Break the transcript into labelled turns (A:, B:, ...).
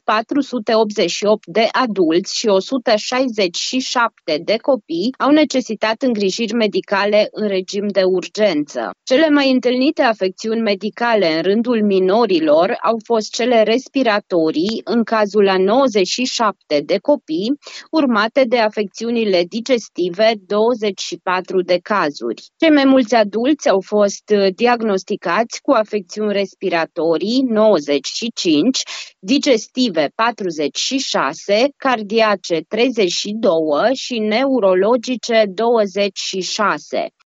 A: 488 de adulți și 167 de copii au necesitat îngrijiri medicale în regim de urgență. Cele mai întâlnite afecțiuni medicale în rândul minorilor au fost cele respiratorii, în cazul a 97 de copii, urmate de afecțiunile digestive, 24 de cazuri. Cei mai mulți adulți au fost diagnosticați cu afecțiuni respiratorii, 95, digestive, 46, cardiace, 32 și neurologice, 26.